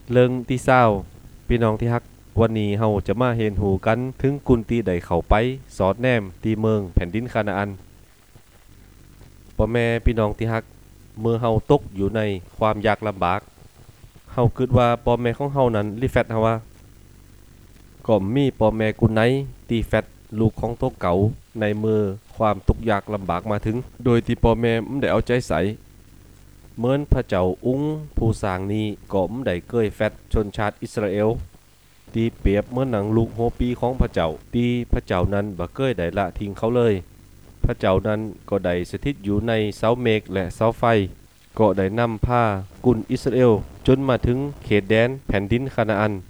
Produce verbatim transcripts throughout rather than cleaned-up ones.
เรื่องที่เศร้าพี่น้องที่ฮักวันนี้เฮาจะมาเห็นหูกันถึงกุนตีได้เข้าไปสอดแนมตีเมืองแผ่นดินคานาอันพ่อแม่พี่น้องที่ฮักเมื่อเฮาตกอยู่ในความยากลำบากเฮาคิดว่าพ่อแม่ของเฮานั้นรีแฟตเฮาว่าก็มีพ่อแม่กุนไหนตีแฟตลูกของโตเก่าในมือความทุกข์ยากลำบากมาถึงโดยที่พ่อแม่ไม่ได้เอาใจใส่เหมือนพระเจ้าอุ้งผู้สร้างนี้ก็ไม่ได้เกยแฟตชนชาติอิสราเอลตีเปรียบเหมือนหนังลูกโฮปีของพระเจ้าตีพระเจ้านั้นบ่เคยได้ละทิ้งเขาเลยพระเจ้านั้นก็ได้สถิตอยู่ในเสาเมฆและเสาไฟก็ได้นำพากุนอิสราเอลจนมาถึงเขตแดนแผ่นดินคานาอัน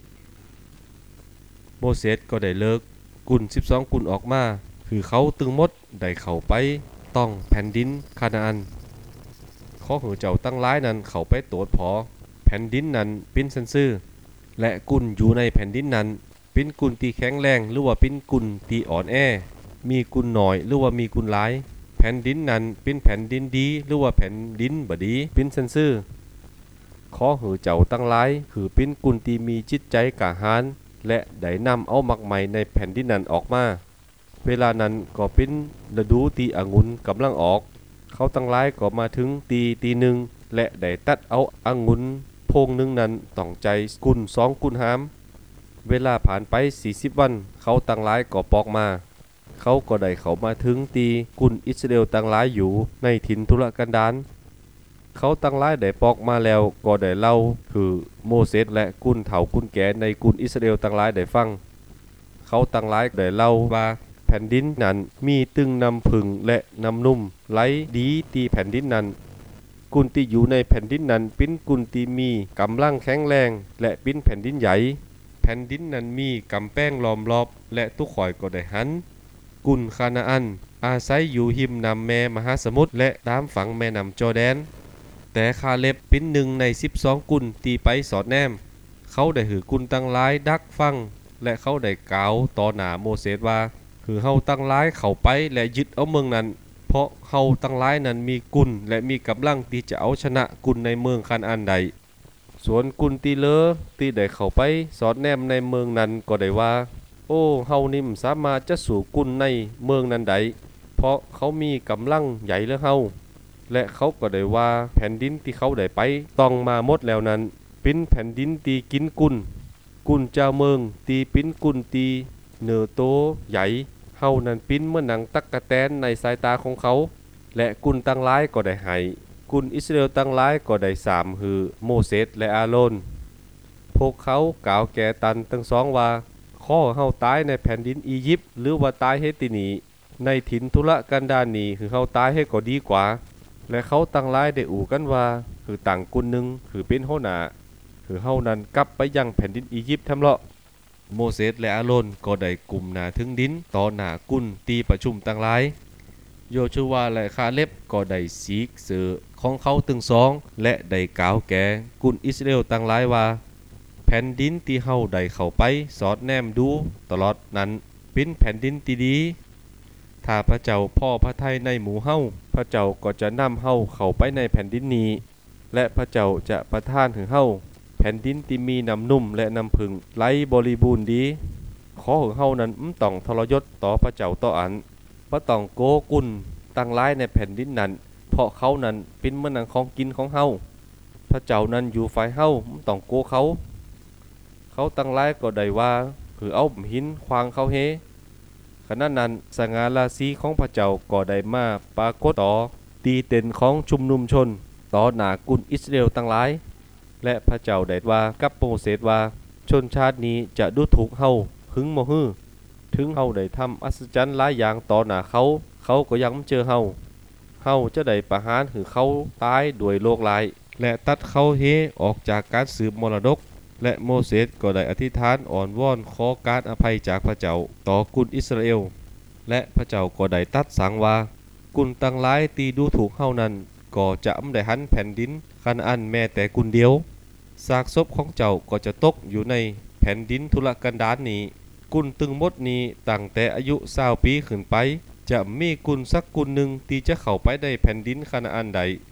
โมเสสก็ได้เลิกกุนสิบสองกุนออกมาคือเขาตึงมดได้เข้าไปต้องแผ่นดินคานาอันข้อหือเจ้าตั้งร้ายนั้นเข้าไปโตดพอแผ่นดินนั้นเป็นซันซื่อและกุนอยู่ในแผ่นดินนั้นเป็นกุนที่แข็งแรงหรือว่าเป็นกุนที่อ่อนแอมีกุนน้อยหรือว่ามีกุนหลายแผ่นดินนั้นเป็นแผ่นดินดีหรือว่าแผ่นดินบ่ดีเป็นซันซื่อข้อหือเจ้าตั้งร้ายคือเป็นกุนที่มีจิตใจกล้าหาญและได้นำเอามักใหม่ในแผ่นดินนั้นออกมาเวลานั้นก็เป็นฤดูตีองุ่นกำลังออกเขาตั้งร้ายก็มาถึงตีตีหนึ่งและได้ตัดเอาองุ่นโพงหนึ่งนั้นต้องใจกุนสองกุนหามเวลาผ่านไปสี่สิบวันเขาตั้งร้ายก็ปอกมาเขาก็ได้เข้ามาถึงตีกุนอิสราเอลตั้งร้ายอยู่ในถิ่นทุรกันดารเขาตั้งร้ายได้ปอกมาแล้วก็ได้เล่าคือโมเสสและกุนเฒ่ากุนแก่ในกุนอิสราเอลตั้งร้ายได้ฟังเขาตั้งร้ายได้เล่าว่าแผ่นดินนั้นมีตึงน้ำผึ้งและน้ำนุ่มไหลดีตีแผ่นดินนั้นกุนที่อยู่ในแผ่นดินนั้นเป็นกุนที่มีกำลังแข็งแรงและเป็นแผ่นดินใหญ่แผ่นดินนั้นมีกำแป้งล้อมรอบและทุกข่อยก็ได้หันกุนคานาอันอาศัยอยู่หิมน้ำแม่มหาสมุทรและตามฝั่งแม่น้ำจอร์แดนแต่คาเล็บเป็นหนึ่งในสิบสองกุนตีไปสอดแนมเขาได้หือกุนตั้งหลายดักฟังและเขาได้กล่าวต่อหน้าโมเสสว่าคือเฮาตั้งร้ายเข้าไปและยึดเอาเมืองนั้นเพราะเฮาตั้งร้ายนั้นมีกุนและมีกำลังที่จะเอาชนะกุนในเมืองคานาอันใดส่วนกุนตีเลอที่ได้เข้าไปสอดแนมในเมืองนั้นก็ได้ว่าโอ้เฮานิ่มสามารถจะสู่กุนในเมืองนั้นใดเพราะเขามีกำลังใหญ่เหลือเฮาและเขาก็ได้ว่าแผ่นดินที่เขาได้ไปต้องมาหมดแล้วนั้นเป็นแผ่นดินที่กินกุนกุนเจ้าเมืองตีปิ้นกุนตีเนื้อโตใหญ่เฮานั้นปิ้นเมื่อหนังตักกะแตนในสายตาของเขาและกุนตั้งร้ายก็ได้ให้กุนอิสราเอลตั้งร้ายก็ได้สามคือโมเสสและอาโรนพวกเขากล่าวแก่ตันทั้งสองว่าข้อเฮาตายในแผ่นดินอียิปต์หรือว่าตายให้ติหนีในถิ่นทุรกันดารนี้คือเฮาตายให้ก็ดีกว่าและเขาตั้งร้ายได้อู่กันว่าคือต่างกุนหนึ่งคือเป็นหัวหน้าคือเฮานั้นกลับไปยังแผ่นดินอียิปต์ทำเลาะโมเสสและอาโรนก็ได้กลุ่มหนาถึงดินต่อหน้ากุนตีประชุมตั้งหลายโยชูวาและคาเล็บก็ได้สีกเสือของเขาตึงสองและได้กล่าวแก่กุนอิสราเอลตั้งหลายว่าแผ่นดินที่เฮาได้เข้าไปสอดแนมดูตลอดนั้นเป็นแผ่นดินที่ดีถ้าพระเจ้าพ่อพระทัยในหมู่เฮาพระเจ้าก็จะนำเฮาเข้าไปในแผ่นดินนี้และพระเจ้าจะประทานถึงเฮาแผ่นดินที่มีน้ำนุ่มและน้ำผึ้งไหลบริบูรณ์ดีขอของเฮานั้นไม่ต้องทรยศต่อพระเจ้าต่ออันบ่ต้องโกกุนตั้งร้ายในแผ่นดินนั้นเพราะเขานั้นเป็นเหมือนหนังของกินของเฮาพระเจ้านั้นอยู่ฝ่ายเฮาไม่ต้องโกเขาเขาตั้งร้ายก็ได้ว่าคือเอาหินขวางเขาเฮขณะนั้นสง่าราศีของพระเจ้าก็ได้มาปรากฏต่อตีเต็นของชุมนุมชนต่อหน้ากุนอิสราเอลตั้งหลายและพระเจ้าได้ว่ากับโมเสสว่าชนชาตินี้จะดูถูกเฮาหึงบ่ฮื้อถึงเฮาได้ทำอัศจรรย์หลายอย่างต่อหน้าเขาเขาก็ยังไม่เจอเฮาเฮาจะได้ประหารหรือเขาตายด้วยโรคร้ายและตัดเขาเฮออกจากการสืบมรดกและโมเสสก็ได้อธิษฐานอ่อนวอนขอการอภัยจากพระเจ้าต่อกุนอิสราเอลและพระเจ้าก็ได้ตัดสั่งว่ากุนตั้งหลายตีดูถูกเฮานั้นก็จะไม่ได้หันแผ่นดินคานาอันแม้แต่กุนเดียวซากศพของเจ้าก็จะตกอยู่ในแผ่นดินทุรกันดารนี้กุนตึงมดนี้ตั้งแต่อายุยี่สิบปีขึ้นไปจะมีกุนสักกุนหนึ่งที่จะเข้าไปในแผ่นดินคานาอันใด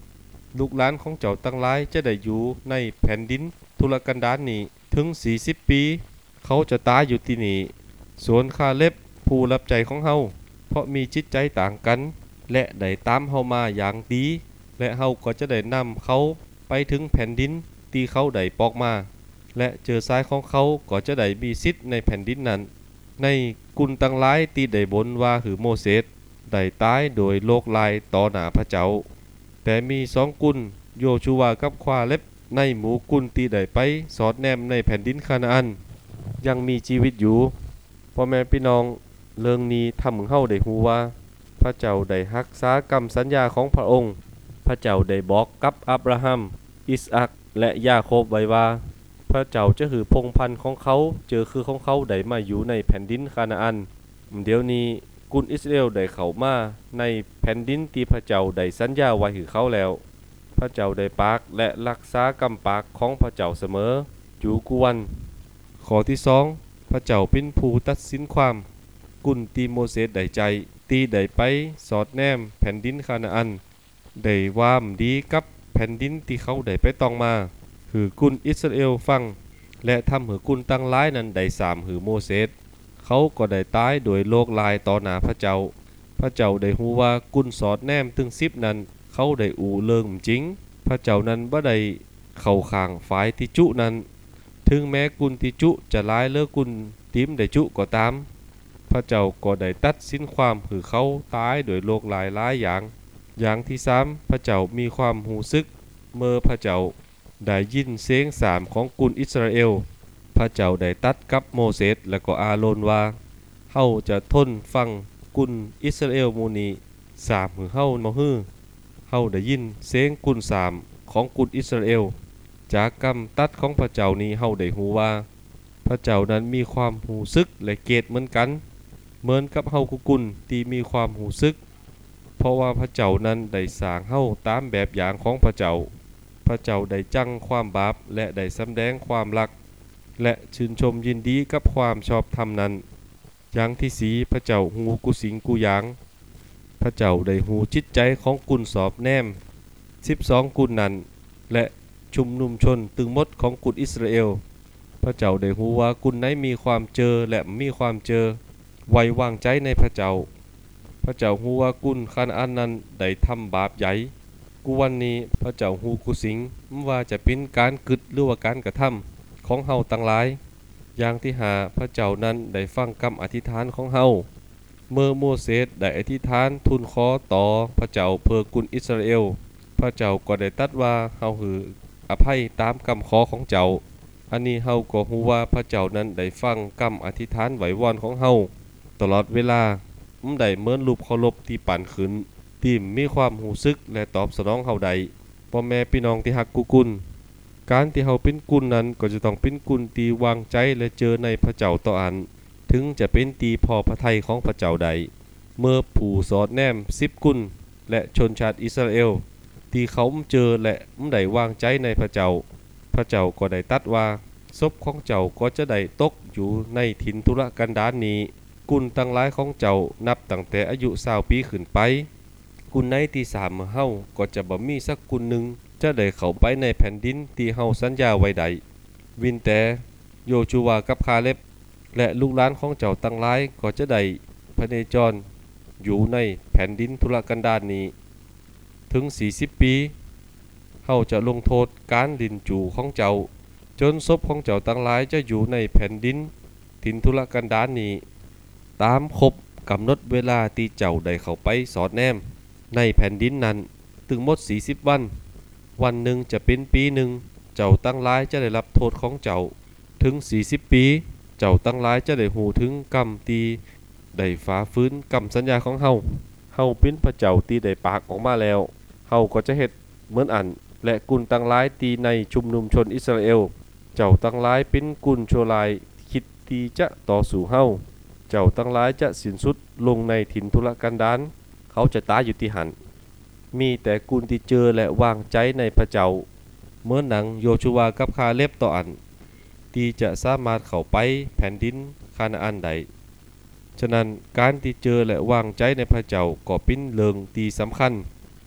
ลูกหลานของเจ้าตั้งหลายจะได้อยู่ในแผ่นดินทุรกันดารนี้ถึงสี่สิบปีเขาจะตายอยู่ที่นี่ส่วนคาเล็บผู้รับใจของเฮาเพราะมีจิตใจต่างกันและได้ตามเฮามาอย่างดีและเฮาก็จะได้นำเขาไปถึงแผ่นดินที่เขาได้ปอกมาและเจอซ้ายของเขาก็จะได้มีสิทธิ์ในแผ่นดินนั้นในกุลตั้งหลายที่ได้บนว่าหือโมเสสได้ตายโดยโลกลายต่อหน้าพระเจ้าแต่มีสองกุลโยชูวากับควาเล็บในหมู่กุลที่ได้ไปสอดแนมในแผ่นดินคานาอันยังมีชีวิตอยู่พ่อแม่พี่น้องเรื่องนี้ทำให้เฮาได้ฮู้ว่าพระเจ้าได้รักษากรรมสัญญาของพระองค์พระเจ้าได้บอกกับอับราฮัมอิสอัคและยาโคบไว้ว่าพระเจ้าจะหือพงพันธุ์ของเขาเจอคือของเขาได้มาอยู่ในแผ่นดินคานาอันเดี๋ยวนี้กุนอิสราเอลได้เข้ามาในแผ่นดินที่พระเจ้าได้สัญญาไว้ให้เขาแล้วพระเจ้าได้ปากและรักษากำปากของพระเจ้าเสมอจูกวนข้อที่สองพระเจ้าเป็นผู้ตัดสินความกุนตีโมเสสได้ใจตีได้ไปสอดแนมแผ่นดินคานาอันได้วามดีกับแผ่นดินที่เขาได้ไปต้องมาหือกุนอิสราเอลฟังและทำหือกุนตั้งหลายนั้นได้สามหือโมเสสเขาก็ได้ตายโดยโลกลายต่อหน้าพระเจ้าพระเจ้าได้ฮู้ว่ากุนสอดแนมถึงสิบนั้นเขาได้อู่เลิงจริงพระเจ้านั้นบ่ได้เข้าข้างฝ่ายที่จุนั้นถึงแม้กุนที่จุจะร้ายเลิกกุนติมได้จุก็ตามพระเจ้าก็ได้ตัดสินความหือเขาตายโดยโลกลายหลายอย่างอย่างที่สามพระเจ้ามีความหูซึกเมื่อพระเจ้าได้ยินเสียงสามของกุนอิสราเอลพระเจ้าได้ตัดกับโมเสสและก็อาโรนว่าเฮาจะทนฟังกุนอิสราเอลมูนีสามหือเฮาบ่ฮื้อเฮาได้ยินเสียงกุนสามของกุนอิสราเอลจากกำตัดของพระเจ้านี้เฮาได้ฮู้ว่าพระเจ้านั้นมีความหูซึกและเกตเหมือนกันเหมือนกับเฮากุกุนที่มีความหูซึกเพราะว่าพระเจ้านั้นได้สร้างเฮาตามแบบอย่างของพระเจ้าพระเจ้าได้จังความบาปและได้สำแดงความรักและชื่นชมยินดีกับความชอบธรรมนั้นอย่างที่สีพระเจ้าหูกุสิงกุยางพระเจ้าได้หูจิตใจของกุนสอบแนมสิบสองกุนนั้นและชุมนุมชนตึงมดของกุนอิสราเอลพระเจ้าได้หูว่ากุนไหนมีความเจอและมีความเจอไว้วางใจในพระเจ้าพระเจ้าฮู้ว่ากุนคานาอันนั้นได้ทำบาปใหญ่กูวันนี้พระเจ้าฮู้กุสิงว่าจะเป็นการกึดหรือว่าการกระทำของเฮาทั้งหลายอย่างที่หาพระเจ้านั้นได้ฟังคำอธิษฐานของเฮาเมื่อโมเสสได้อธิษฐานทูลขอต่อพระเจ้าเพื่อกุนอิสราเอลพระเจ้าก็ได้ตรัสว่าเฮาหืออภัยตามคำขอของเจ้าอันนี้เฮาก็ฮู้ว่าพระเจ้านั้นได้ฟังคำอธิษฐานไหววอนของเฮาตลอดเวลามันได้เหมือนรูปเคารพที่ปั่นขึ้นที่มีความหูซึกและตอบสนองเฮาใดพ่อแม่พี่น้องที่ฮักกุกุลการที่เฮาเป็นกุลนั้นก็จะต้องเป็นกุลที่วางใจและเจอในพระเจ้าต่ออันถึงจะเป็นตีพอพระทัยของพระเจ้าใดเมื่อผู้สอดแนมสิบกุลและชนชาติอิสราเอลที่เขาเจอและมันได้วางใจในพระเจ้าพระเจ้าก็ได้ตรัสว่าศพของเจ้าก็จะได้ตกอยู่ในถิ่นทุรกันดารนี้กุลตั้งหลายของเจ้านับตั้งแต่อายุยี่สิบปีขึ้นไปกุลในที่สามเฮาก็จะบ่มีสักกุลหนึ่งจะได้เข้าไปในแผ่นดินที่เฮาสัญญาไว้ใดวินแต่โยชูวากับคาเล็บและลูกหลานของเจ้าตั้งหลายก็จะได้พเนจรอยู่ในแผ่นดินทุรกันดารนี้ถึงสี่สิบปีเฮาจะลงโทษการลินจูของเจ้าจนศพของเจ้าตั้งหลายจะอยู่ในแผ่นดินถิ่นทุรกันดารนี้ตามครบกำหนดเวลาที่เจ้าได้เข้าไปสอดแนมในแผ่นดินนั้นถึงหมดสี่สิบวันวันหนึ่งจะเป็นปีหนึ่งเจ้าตั้งหลายจะได้รับโทษของเจ้าถึงสี่สิบปีเจ้าตั้งหลายจะได้หูถึงกรรมตีได้ฝ่าฝืนกรรมสัญญาของเฮาเฮาเป็นพระเจ้าตีได้ปากออกมาแล้วเฮาก็จะเฮ็ดเหมือนอันและกุลตั้งหลายตีในชุมนุมชนอิสราเอลเจ้าตั้งหลายเป็นกุลชั่วร้ายคิดที่จะต่อสู้เฮาเจ้าตั้งหลายจะสิ้นสุดลงในถิ่นทุรกันดารเขาจะตายอยู่ที่หันมีแต่กุลที่เจอและวางใจในพระเจ้าเมื่อหนังโยชูวากับคาเล็บต่ออันที่จะสามารถเข้าไปแผ่นดินคานาอันใดฉะนั้นการที่เจอและวางใจในพระเจ้าก็เป็นเรื่องที่สำคัญ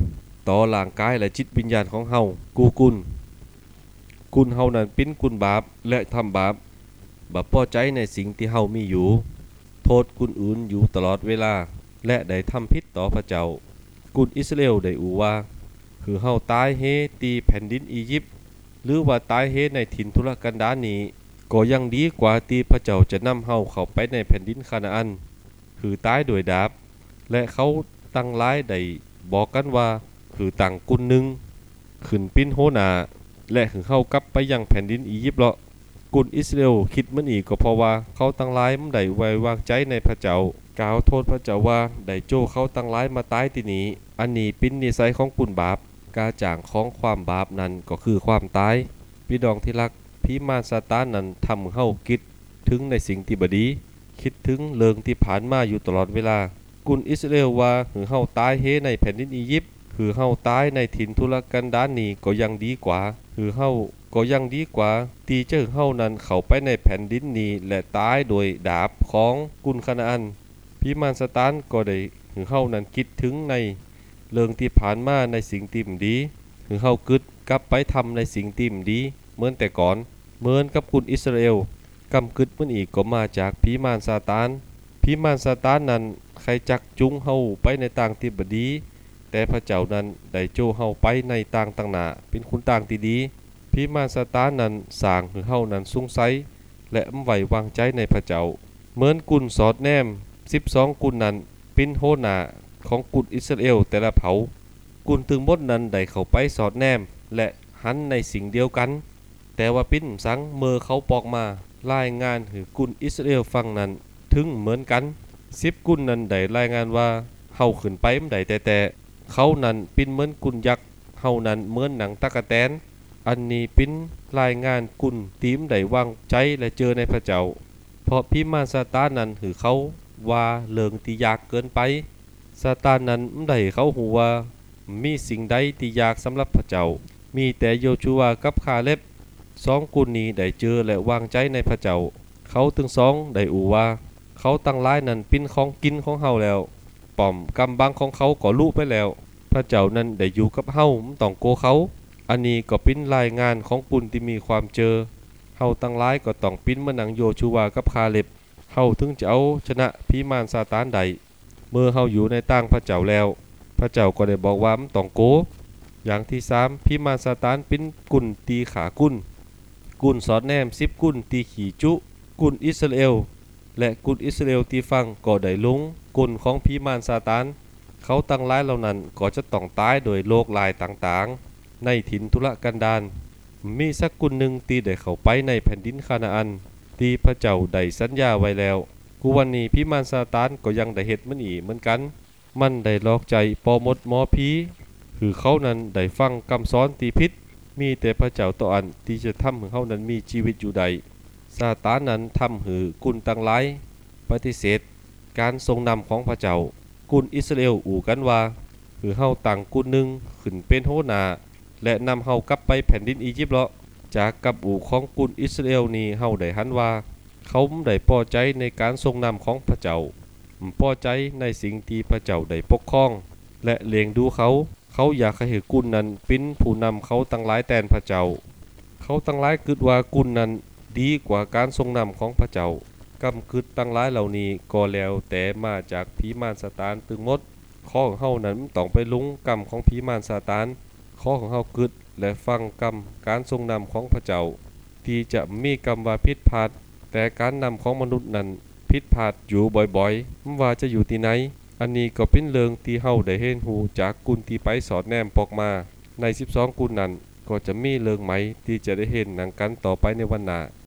ต่อร่างกายและจิตวิญญาณของเฮากูกุลกุลเฮานั้นเป็นกุลบาปและทำบาปบ่พอใจในสิ่งที่เฮามีอยู่โทษกุลอื่นอยู่ตลอดเวลาและได้ทำผิดต่อพระเจ้ากุลอิสราเอลได้อูว่าคือเฮาตายเฮตีแผ่นดินอียิปต์หรือว่าตายเฮในถิ่นทุรกันดารนี้ก็ยังดีกว่าที่พระเจ้าจะนำเฮาเข้าไปในแผ่นดินคานาอันคือตายโดยดาบและเขาตั้งหลายได้บอกกันว่าคือต่างกุลหนึ่งขึ้นปิ้นโหนาและคือเข้ากลับไปยังแผ่นดินอียิปต์เลาะกุลอิสราเอลคิดมันอีกก็เพราะว่าเขาตั้งหลายมันได้ไว้วางใจในพระเจ้ากล่าวโทษพระเจ้าว่าได้โจ้เขาตั้งหลายมาตายที่นี้อันนี้เป็นนิสัยของกุลบาปกาจ่างของความบาปนั้นก็คือความตายพี่ดองที่รักพิมานซาตานนั้นทำเฮาคิดถึงในสิ่งที่บ่ดีคิดถึงเรื่องที่ผ่านมาอยู่ตลอดเวลากุลอิสราเอลว่าหือเฮาตายเฮในแผ่นดินอียิปต์คือเฮาตายในถิ่นทุรกันดารนี้ก็ยังดีกว่าคือเฮาก็ยังดีกว่าที่จะเฮานั้นเข้าไปในแผ่นดินนี้และตายโดยดาบของกุลคานาอันพิมานซาตานก็ได้หือเฮานั้นคิดถึงในเรื่องที่ผ่านมาในสิ่งที่บ่ดีหือเฮากึดกลับไปทำในสิ่งที่บ่ดีเหมือนแต่ก่อนเหมือนกับกุลอิสราเอลกำกึดมันอีกก็มาจากพิมานซาตานพิมานซาตานนั้นใครจักจุงเฮาไปในต่างที่บ่ดีแต่พระเจ้านั้นได้โจเฮาไปในต่างต่างหน้าเป็นคุณต่างที่ดีพิมานซาตานนั้นสร้างให้เฮานั้นสงสัยและบ่ไว้วางใจในพระเจ้าเหมือนกุลสอดแนมสิบสองกุลนั้นเป็นโหนาของกุลอิสราเอลแต่ละเผ่ากุลตึงหมดนั้นได้เข้าไปสอดแนมและหันในสิ่งเดียวกันแต่ว่าปิ้นสังเมื่อเขาปอกมารายงานให้กุลอิสราเอลฟังนั้นถึงเหมือนกันสิบกุลนั้นได้รายงานว่าเฮาขึ้นไปบ่ได้แต่แต่เขานั้นเป็นเหมือนกุลยักษ์เฮานั้นเหมือนหนังตะกะแตนอันนี้เป็นรายงานกุลทีมได้วางใจและเจอในพระเจ้าเพราะพิมานซาตานนั้นหือเขาว่าเรื่องที่ยากเกินไปซาตานนั้นบ่ได้เขาฮู้ว่ามีสิ่งใดที่ยากสำหรับพระเจ้ามีแต่โยชูวากับคาเลบสองกุลนี้ได้เจอและวางใจในพระเจ้าเขาถึงสองได้อูว่าเขาตั้งหลายนั้นเป็นของกินของเฮาแล้วป้อมกำบังของเขาก็รู้ไปแล้วพระเจ้านั้นได้อยู่กับเฮาบ่ต้องโกเขาอันนี้ก็เป็นรายงานของกุลที่มีความเจอเฮาตั้งหลายก็ต้องปิ้นมานังโยชูวากับคาเลบเฮาถึงจะเอาชนะพิมานซาตานได้เมื่อเฮาอยู่ในต่างพระเจ้าแล้วพระเจ้าก็ได้บอกว่าบ่ต้องโกอย่างที่สามพิมานซาตานเป็นกุลตีขากุลกุลสอดแนมสิบกุลตีขี่จุกุลอิสราเอลและกุลอิสราเอลที่ฟังก็ได้ลงกุลของพิมานซาตานเขาตั้งหลายเหล่านั้นก็จะต้องตายโดยโรคลายต่างๆในถิ่นทุรกันดารมีสักกุลหนึ่งที่ได้เข้าไปในแผ่นดินคานาอันที่พระเจ้าได้สัญญาไว้แล้วกูวันนี้พิมานซาตานก็ยังได้เฮ็ดมันอีกเหมือนกันมันได้หลอกใจปอมดหมอผีคือเขานั้นได้ฟังคำสอนที่ผิดมีแต่พระเจ้าต่ออันที่จะทำให้เขานั้นมีชีวิตอยู่ใดซาตานนั้นทำให้กุลตั้งหลายปฏิเสธการทรงนำของพระเจ้ากุลอิสราเอลอู่กันว่าคือเฮาตั้งกุลหนึ่งขึ้นเป็นโหนาและนำเฮากลับไปแผ่นดินอียิปต์เลาะจากกับอู่ของกุลอิสราเอลนี้เฮาได้หันว่าเขาบ่ได้พอใจในการทรงนำของพระเจ้าบ่พอใจในสิ่งที่พระเจ้าได้ปกครองและเลี้ยงดูเขาเขาอยากให้กุลนั้นเป็นผู้นำเขาตั้งหลายแทนพระเจ้าเขาตั้งหลายคิดว่ากุลนั้นดีกว่าการทรงนำของพระเจ้ากำคิดตั้งหลายเหล่านี้ก็แล้วแต่มาจากพิมานซาตานตึงหมดข้อของเฮานั้นต้องไปลุงกรรมของพิมานซาตานข้อของเฮาคิดและฟังกรรมการทรงนำของพระเจ้าที่จะมีกรรมว่าผิดพลาดแต่การนำของมนุษย์นั้นผิดพลาดอยู่บ่อยๆไม่ว่าจะอยู่ที่ไหนอันนี้ก็เป็นเรื่องที่เฮาได้เห็นหูจากกุลที่ไปสอดแนมปอกมาในสิบสองกุลนั้นก็จะมีเรื่องไหมที่จะได้เห็นหนังกันต่อไปในวันหน้า